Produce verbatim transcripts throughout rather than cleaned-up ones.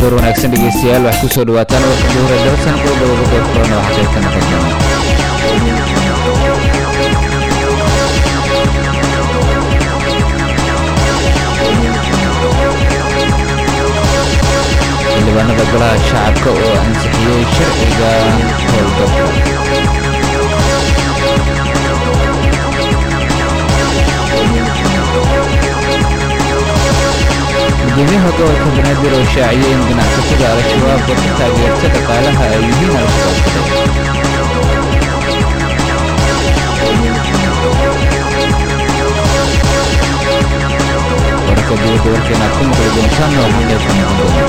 door wanaagsan dhegeystayaal wax ku soo dhawaataan warka duhur ee dalsan qodobada ugu doorka waxa ay ka noqon doonaan xildhibaanada golaha shacabka oo ansixiyay sharciga howlgabka gudoomiyaha gobolka banaadir oo shaaciyay in ganacsatada al-shabaab oo ka taageerta dhaqaalaha ay yihiin al-shabaab wararka dibadda warkeena ku maqli doontaan oo xaqeed ka noqon doona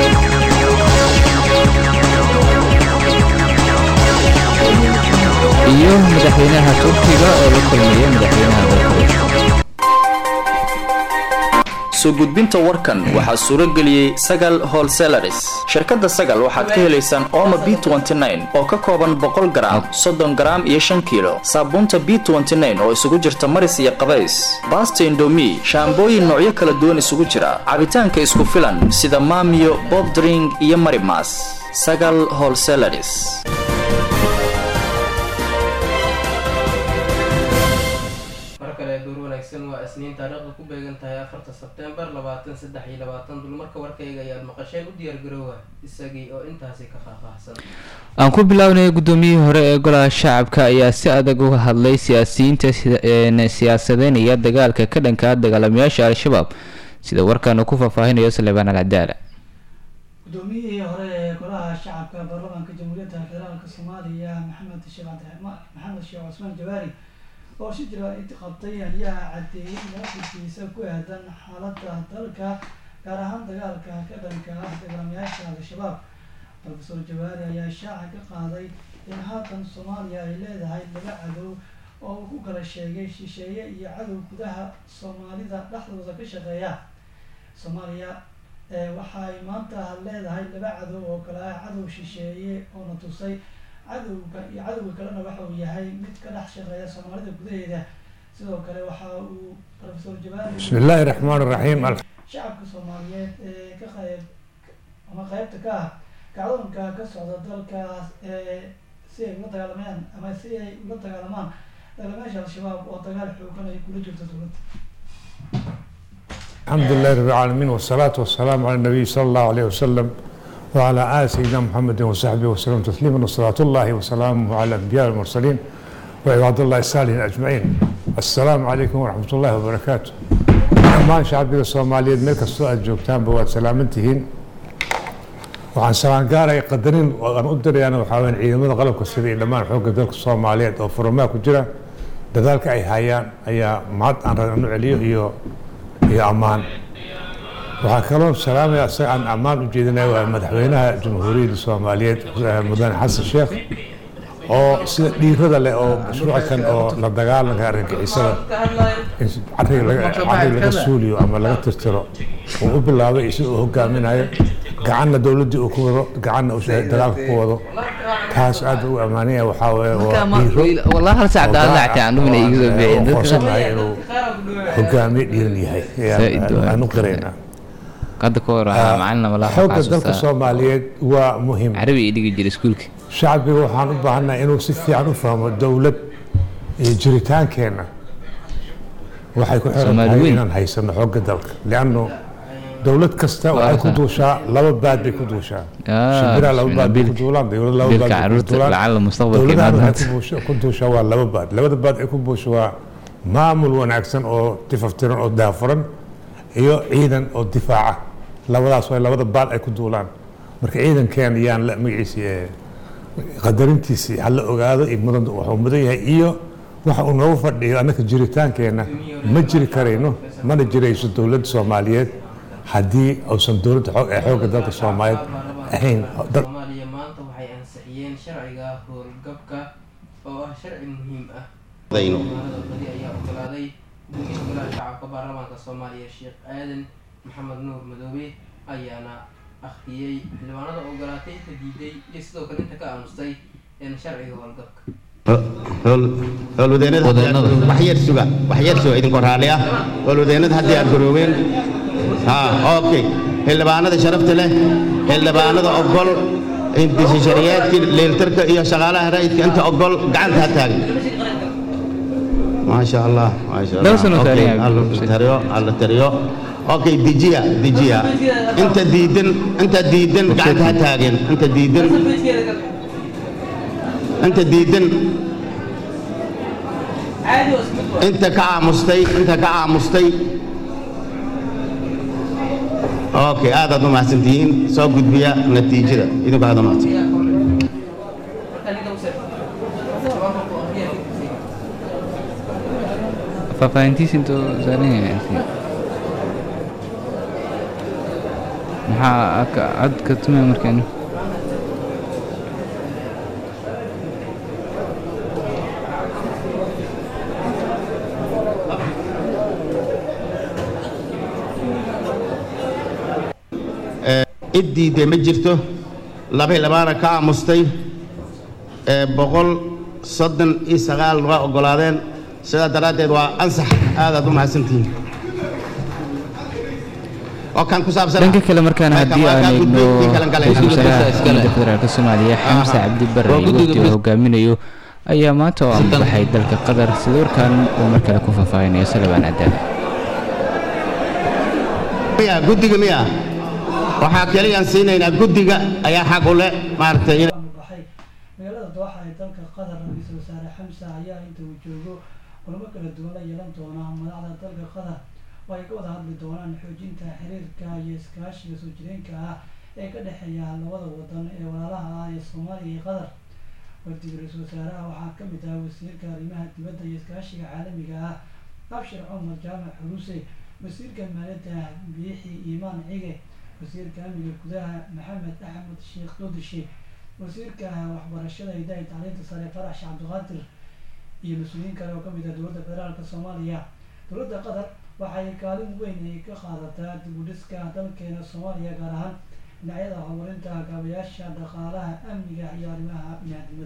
iyo madaxweynaha turkiga oo la kulmaya madaxweynaha dalka ruushka soo gudbinta warkan waxaa suuro geliyay Sagal Wholesalers shirkadda Sagal waxaad ka helaysaan Omo B twenty nine oo ka kooban boqol gram soddon gram iyo shan kiilo saabuunta B twenty nine oo isugu jirta maris iyo qabays basta indomie shaambooyin noocyo kala duwan isugu jira cabitaanka isku filan sida Mamiyo Bob Drink iyo Marimas Sagal Wholesalers isniin taariikhda ku beegan tahay afarta Sebtembar labaatan saddex iyo labaatan dulmarka warkayga ayaad maqasheen u diyaar garoowa isagii oo intaasi ka faahfaahsan aan ku bilownay gudoomiyihii hore ee golaha shacabka ayaa si adag uga hadlay siyaasiyiinta siyaasadeynaya dagaalka ka dhanka ah dagaalamayaasha al-shabaab sida warkan uu ku faahfaahinayo Salebaan Al-Cadaala gudoomiyihii hore ee golaha shacabka baarlamaanka jamhuuriyadda federaalka Soomaaliya Maxamed Sheekh Cabdiraxmaan Maxamed Sheekh Cusmaan Jawaari oo si jira inta qabtay ayaa cadeeyay mowqifkiisa ku aadan xaaladda dalka gaar ahaan dagaalka ka dhanka ah dagaalamayaasha al-shabaab Professor Jawaari ayaa shaaca ka qaaday in haatan Soomaaliya ay leedahay laba cadow oo uu ku kala sheegay shisheeye iyo cadow gudaha Soomaalida dhexdooda ka shaqeeya Soomaaliya waxay maanta leedahay laba cadow oo kala ah cadow shisheeye oo na tusay cadowga iyo cadowga kalena waxa uu yahay mid ka dhex shaqeeya Soomaalida gudaheeda sidoo kale waxa uu Professor Jawaari Bismillahir Rahmanir Rahim shacabka Soomaaliyeed ee ka qayb ama qaybta ka ah kacdoonka ka socda dalkaas ee si ay ula dagaalamaan ama si ay ula dagaalamaan dagaalamayaasha al-shabaab oo dagaal xoogan ay kula jirto dowladda Alhamdulillah rabbil alamin wassalatu wassalamu ala nabiy sallallahu alayhi wasallam وعلى آل سيدنا محمد وصحبه وسلم تسليما وصلاة الله وسلامه على الأنبياء والمرسلين وعباد الله الصالحين أجمعين السلام عليكم ورحمة الله وبركاته أمان شعبي الصوماليين ملك السؤال جوكتان بواد سلامتهين وعن سلام قارة يقدرين وأنا أقدر أنا وحاول عيدمد غلب كسرين لما نحوق ذلك الصوماليين أو فرما كجرة لذلك أي هايان أي معد أن رأينا عليه هي هي أمان waxaa kaloo salaamaya asaga aan ammaan u jeedinay waa madaxweynaha jamhuuriyadda Soomaaliyeed mudane xasan sheekh oo sida dhiirada leh oo mashruucan oo la dagaalanka argagixisada arriga laga laga suuliyo ama laga tirtiro oo u bilaabay isagoo hogaaminayo gacanna dawladda uu ku wado gacanna uu dagaalka ku wado taas aad u amaanaya waxa weeye wallahi hal saacad aan lacagta aan dhuminay igu bixin dadka inuu hogaamiye dhiiran yahay aanu qareena قد كورة معنا ولا حوجة ذلك الصوماليين ومهم عربي يدق يجري سكولك شعبي وحان بحنا إنه سفي عنه فهم الدولة جريتان كنا وحيكون حرام هيسن حوجة ذلك لأنه دولة كستا وحيكون دوشا لو بعد بيكون دوشا شبيرة لو بعد بيكون دولان دولة لو بعد بيكون دولان لعل المستقبل كمان كون دوشا ولا بعد لو بعد يكون بوشوا معمول ونعكسن أو تففترن أو دافرن iyo ciidan oo difaaca labadaas way labada baal ay ku duulaan marka ciidankan yaan la magaciisa qadarintiisi hal la ogaado in mudan wuxuu mudan yahay iyo waxa uu noogu fadhiyo anaka jiritaankeena ma jiri kareyno mana jirayso dawladda Soomaaliyeed hadii uusan dawladda xoog ee xoogga dalka Soomaaliyeed ahayn Soomaaliya maanta waxay ansixiyeen sharciga howlgabka oo ah sharci muhiim ah dayno ayaa ogolaaday gudoomiyaha golaha shacabka baarlamaanka Soomaaliya Sheekh Aadan Maxamed Nuur Madoobe ayaana akhriyay xildhibaanada ogolaatay ka diiday iyo sidoo kale inta ka aamustay in sharciga howlgabka howlwadeenada wax yar suga wax yar soo idin qoraaliya howlwadeenada haddii aad garoobeen ha okay xildhibaanada sharafta leh xildhibaanada ogol intii shariyaadkii leeltarka iyo shaqaalaha raayidka inta ogol gacanta ha taagan ما شاء الله ما شاء الله اوكي الله تريو الله تريو اوكي ديجيا ديجيا انت ديدن انت ديدن قاعد هتاجن انت ديدن انت ديدن انت كعامستي انت كعامستي اوكي هذا ما حسنتين سو قد بيا نتيجه اذا بعد ما faahfaahintiisa intuu saaranyahay maxaa cad ka tumaya markaan iddiide ma jirto laba labaana ka aamustay boqol soddon iyo sagaal waa oggolaadeen sidaa daraaddeed waa ansax aadaad u mahadsantihiin oo kan ku saabsan dhanka kale markaan haddii aan eegno ra-iisul wasaaraha xukuumadda federaalk soomaaliya xamse cabdi barre wafdi uu hogaaminayo ayaa maanta oo anbaxay dalka qatar sida warkaan uu mar kale ku faahfaahinayo salabaan cadaale miya guddiga miya waxaa keliyaan siinaynaa guddiga ayaa xaq u leh maaragtay magaalada dooxa ee dalka qatar ra-iisul wasaare xamse ayaa inta uu joogo kulamo kala duwan la yeelan doona madaxda dalka qatar oo ay ka wada hadli doonaan xoojinta xiriirka iyo iskaashiga soo jireenka ah ee ka dhexeeya labada wadan ee walaalaha ah ee soomaaliya iyo qatar wafdiga ra-iisul wasaaraha waxaa ka mid ah wasiirka arrimaha dibadda iyo iskaashiga caalamiga ah abshir cumar jaamac xuluuse wasiirka maaliyadda biixi iimaan cige wasiirka amniga gudaha maxamed axmed sheekh doodishe wasiirka waxbarashada hidaha iyo tacliinta sare farax sheekh cabdiqaadir iyo mas-uuliyiin kale oo ka mid ah dowladda federaalka soomaaliya dowladda qatar waxay kaalin weyn ay ka qaadataa dib u dhiska dalkeena soomaaliya gaar ahaan dhinacyada horumarinta gaabayaasha dhaqaalaha amniga iyo arrimaha biniaadamada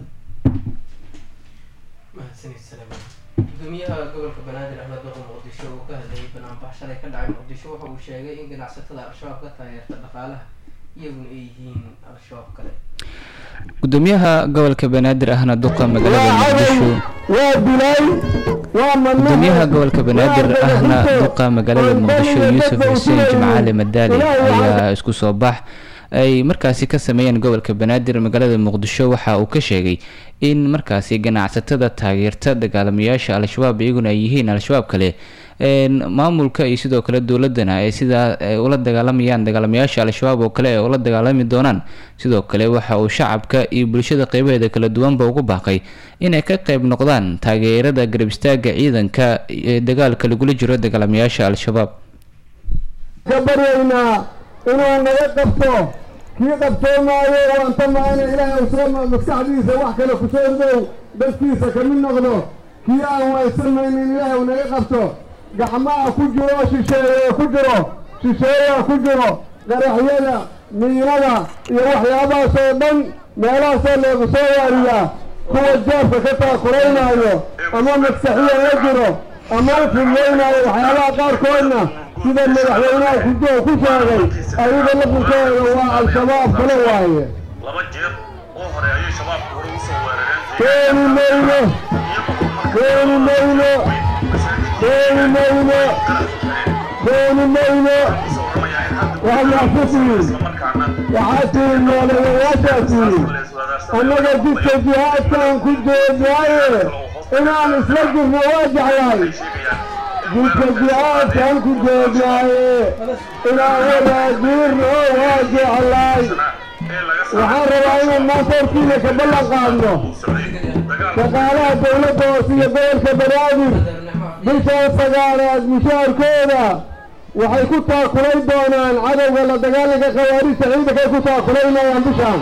mahadsanid salama gudoomiyaha gobolka banaadir ahmed duqa muqdisho uu ka hadlayay banaanbax shalay ka dhacay muqdisho waxa uu sheegay in ganacsatada al-shabaab ka taageerta dhaqaalaha iyaguna ay yihiin al-shabaab kale gudoomiyaha gobolka banaadir ahna duqa magaalada muqdisho gudoomiyaha gobolka banaadir ahna duqa magaalada muqdisho yuusuf xuseen jimcaale madaali ayaa isku soo bax ay markaasi ka sameeyeen gobolka banaadir magaalada muqdisho waxa uu ka sheegay in markaasi ganacsatada taageerta dagaalamayaasha al-shabaab iyaguna ay yihiin al-shabaab kale maamulka iyo sidoo kale dowladana ay sidaa ula dagaalamayaan dagaalamayaasha al-shabaab oo kale ay ula dagaalami doonaan sidoo kale waxa uu shacabka iyo bulshada qeybaheeda kala duwanba ugu baaqay inay ka qeyb noqdaan taageerada garab istaaga ciidanka ee dagaalka lagula jiro dagaalamayaasha al-shabaab inuu naga qabto kii qabtoomaayo waan tamaana ilaahay soo maskaxdiisa wax kale ku soo ordow dadkiisa ka mid noqdo kii aan waysamaynin ilaahay naga qabto gacmaha ku jiro shisheeye ku jiro shisheeyaa ku jiro qaraxyada miinada iyo waxyaabahaasoo dhan meelahaasoo loogu soo waariyaa kuwa jaabka ka taakuraynaayo ama maskaxiya la jiro ama u fidlaynaayo waxyaabaha qaarkoodna sida madaxweynaha kujoo ku sheegay ayaga lafunkooda waa al-shabaab kale waaye laba jeer oo hore ayay shabaabku hore u soo weerareen keeni mayno keeni mayno keeni mayno keeni mayno waa maxsusiin waxaa tihi noolayayaashaa tihi annaga jidka jihaadkaan ku joogaaye inaan isla jirno waa jeclaay jidka jihaadkaan ku joogaaye inaan wadaajirno waa jeclaay waxaan rabaa inaan maanta hortiina ka ballan qaadno shaqaalaha dowladda hoose iyo gobolka banaadir bishaan sagaalaad mushaarkooda waxay ku taakulay doonaan cadowga la dagaalanka khawaarijta ciidankay ku taakulaynayaan bishaan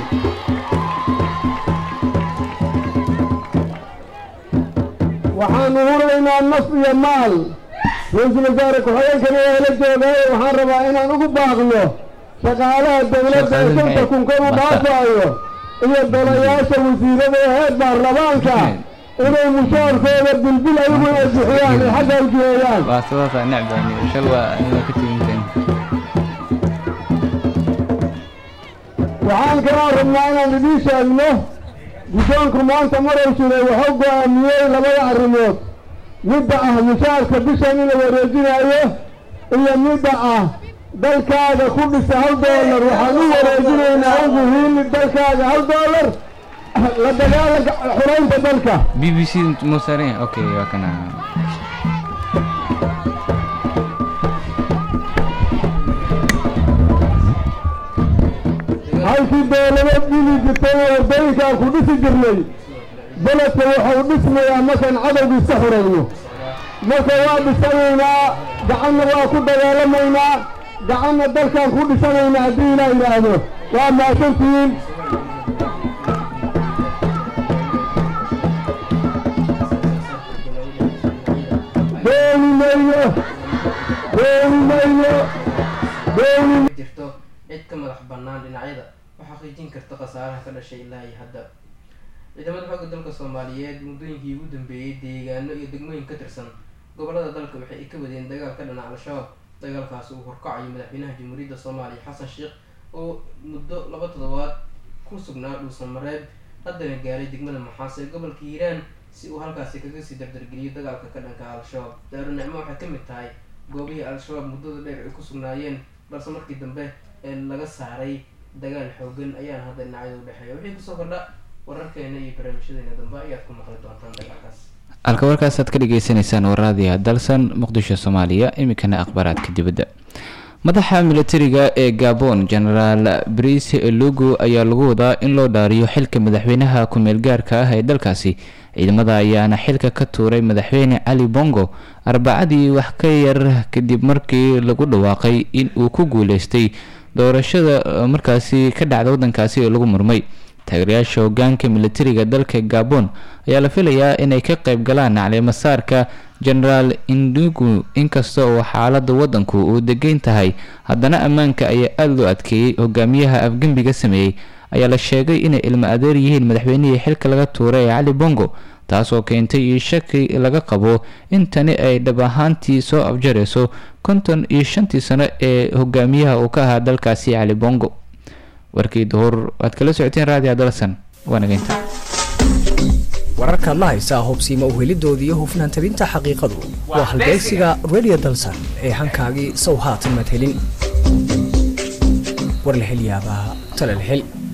waxaanu huraynaa naf iyo maal ra-iisul wasaare ku-xigeenkana waa la joogaaye waxaan rabaa inaan ugu baaqno shaqaalaha dowladda ee shanta kun kor u dhaafaayo iyo dolayaasha wasiirada ee heer baarlamaanka inay mushaarkooda bilbil ayagu ay bixiyaan ay xagga u jiheeyaan waxaan kaloo rabnaa inaan idiin sheegno guddoonku maanta maray jiray wuxuu go'aamiyey labada arrimood midda ah mushaarka bishan in la wareejinayo iyo midda ah dalkaaga ku dhisa hal doolar waxaan u wareejinaynaa ugu hiili dalkaaga hal doolar la dagaalanka xuraynta dalka b b c musare okay waa kana halkii dowlado dhili jirtay wadooyinkaan ku dhisi jirnay beledka wuxuu dhismayaa markaan cadowgiisa xurayno marka waa dhisanaynaa gacanna waa ku dagaalamaynaa gacanna dalkaan ku dhisanaynaa haddii ilaa yidhaahdo waa mahadsantihiin dooni mayno dooni mayno dooni jirto cid ka madax bannaan dhinacyada oo xaqiijin karta khasaaraha ka dhashay ilaa iyo hadda ciidamada xoogga dalka soomaaliyeed muddooyinkii ugu dambeeyey deegaano iyo degmooyin ka tirsan gobollada dalka waxay ay ka wadeen dagaal ka dhana al-shabaab dagaalkaas uu horkacayo madaxweynaha jamhuuriyadda soomaaliya xasan sheekh oo muddo laba toddobaad ku sugnaa dhuusan mareeb haddana gaaray degmada maxaas ee gobolka hiiraan si uu halkaasi kaga sii dardargeliyo dagaalka ka dhanka al-shabaab daaru nicmo waxay ka mid tahay goobihii al-shabaab muddada dheer ay ku sugnaayeen balse markii dambe ee laga saaray dagaal xoogan ayaana hadda dhinacyada u dhexeeya wixii kusoo kordha wararkeena iyo barnaamijyadeena dambe ayaad ku maqli doontaan dagaalkaas halka warkaasaad ka dhageysanaysaan waraadiya dalsan muqdisho soomaaliya iminkana akhbaaraadka dibadda madaxa militariga ee gabon genaraal brice elugu ayaa lagu wadaa in loo dhaariyo xilka madaxweynaha ku-meel gaarka ah ee dalkaasi ciidamada ayaana xilka ka tuuray madaxweyne cali bongo arbacadii wax ka yar kadib markii lagu dhawaaqay in uu ku guuleystay doorashada markaasi ka dhacda wadankaasi ee lagu murmay taageerayaasha hogaanka militariga dalka gabon ayaa la filayaa inay ka qayb galaan caleemasaarka genaraal indugu inkasta oo xaalada wadanku uu degan tahay haddana ammaanka ayaa aada loo adkeeyey hogaamiyaha afgembiga sameeyey ayaa la sheegay inay ilmo adeer yihiin madaxweynihii xilka laga tuuray ee cali bongo taasoo keentay iyo shaki laga qabo in tani ay dhab ahaantii soo afjareyso konton iyo shantii sano ee hogaamiyaha uu ka ahaa dalkaasi cali bongo warkii duhur waad kala socoteen raadiyo dalsan waa nageynta wararkaad la haysaa hubsiima uhelidoodii iyo hufnaan tabinta xaqiiqadu waa halbeegsiga radio dalsan ee hankaagii sow haatan mad helin war la hel yaabaa tala la hel